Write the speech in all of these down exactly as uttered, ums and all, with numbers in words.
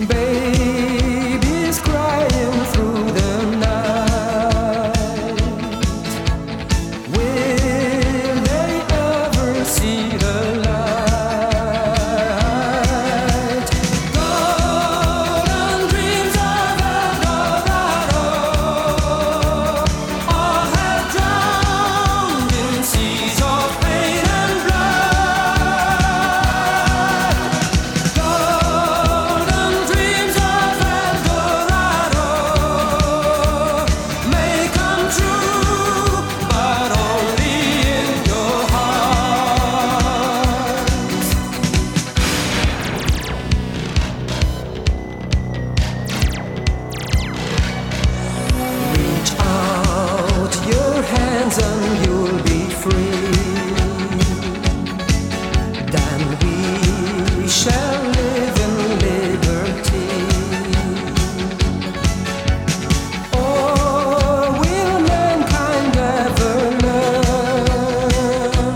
Babies crying through the night. Will they ever see the light? Golden dreams of El Dorado all have drowned in seas of pain and blood. Golden dreams of El Dorado may come true, but only in your hearts. Reach out your hands and you'll be free. Then we shall live in liberty. Or will mankind ever learn?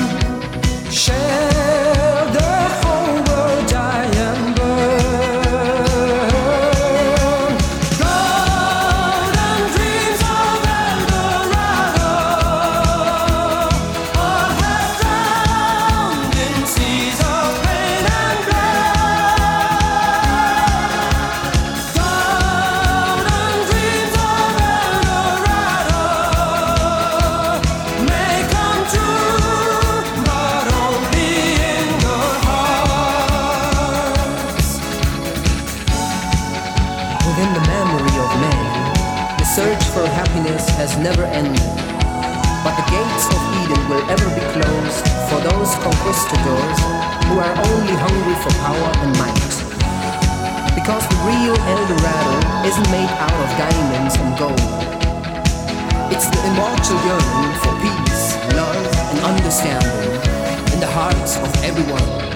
Shall the whole world die and burn? Golden dreams of El Dorado all have drowned in seas of pain and blood. Golden dreams of El Dorado may come true, but only in your hearts. Within the memory of man, the search for happiness has never ended. But the gates of Eden will ever be closed for those conquistadors who are only hungry for power and might. Because the real El Dorado isn't made out of diamonds and gold. It's the immortal yearning for peace, love, and understanding in the hearts of everyone.